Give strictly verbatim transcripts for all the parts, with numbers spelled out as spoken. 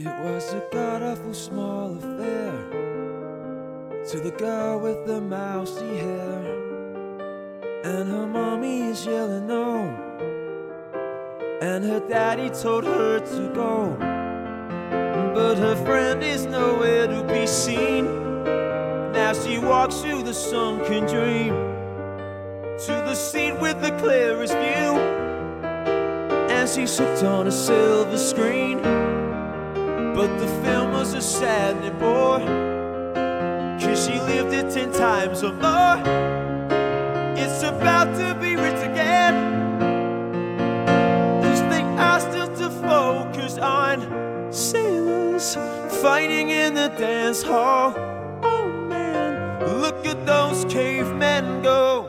It was a god-awful small affair to the girl with the mousy hair, and her mommy is yelling no, and her daddy told her to go, but her friend is nowhere to be seen. Now she walks through the sunken dream to the seat with the clearest view, and she's hooked on a silver screen. But the film was a saddening bore, 'cause she lived it ten times or more. It's about to be written again, 'cause they asked us to focus on sailors fighting in the dance hall. Oh man, look at those cavemen go.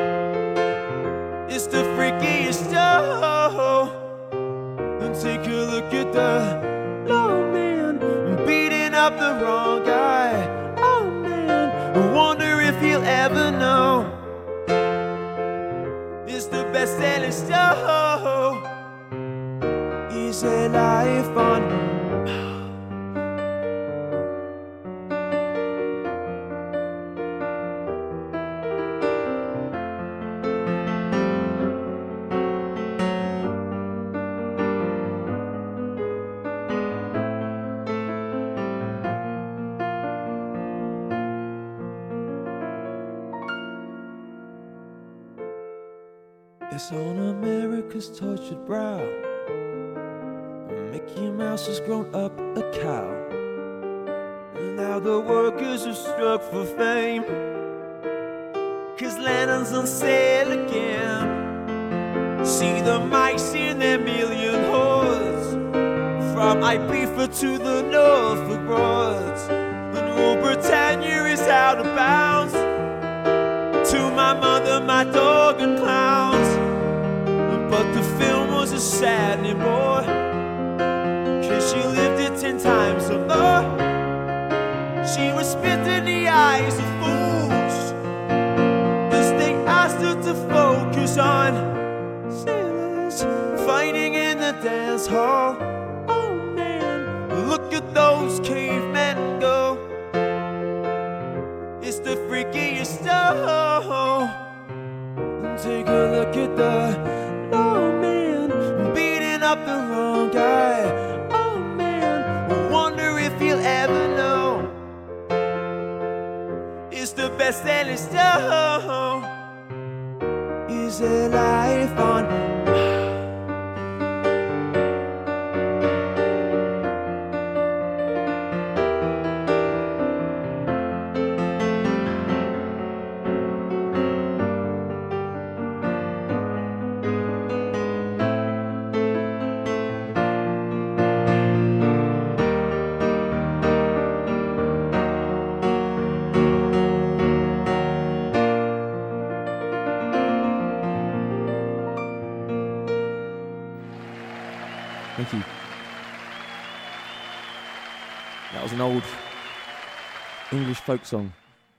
It's the freakiest show. And take a look at the lawman beating up the wrong guy. Oh man, I wonder if he'll ever know. It's the best-selling show. Is a life on It's on America's tortured brow. Mickey Mouse has grown up a cow, and now the workers are struck for fame, 'cause Lennon's on sale again. See the mice in their million hordes, from Ibiza to the Norfolk Broads, and Rule Britannia is out of bounds. To my mother, my dog and clowns. But the film was a saddening bore, 'cause she lived it ten times or more. She was spit in the eyes of fools, 'cause they asked her to focus on sailors fighting in the dance hall. Oh man, look at those cavemen go. It's the freakiest show. Take a look at the lawman beating up the wrong guy. Oh man, I wonder if he'll ever know. It's the best-selling show. Is a life on Thank you. That was an old English folk song.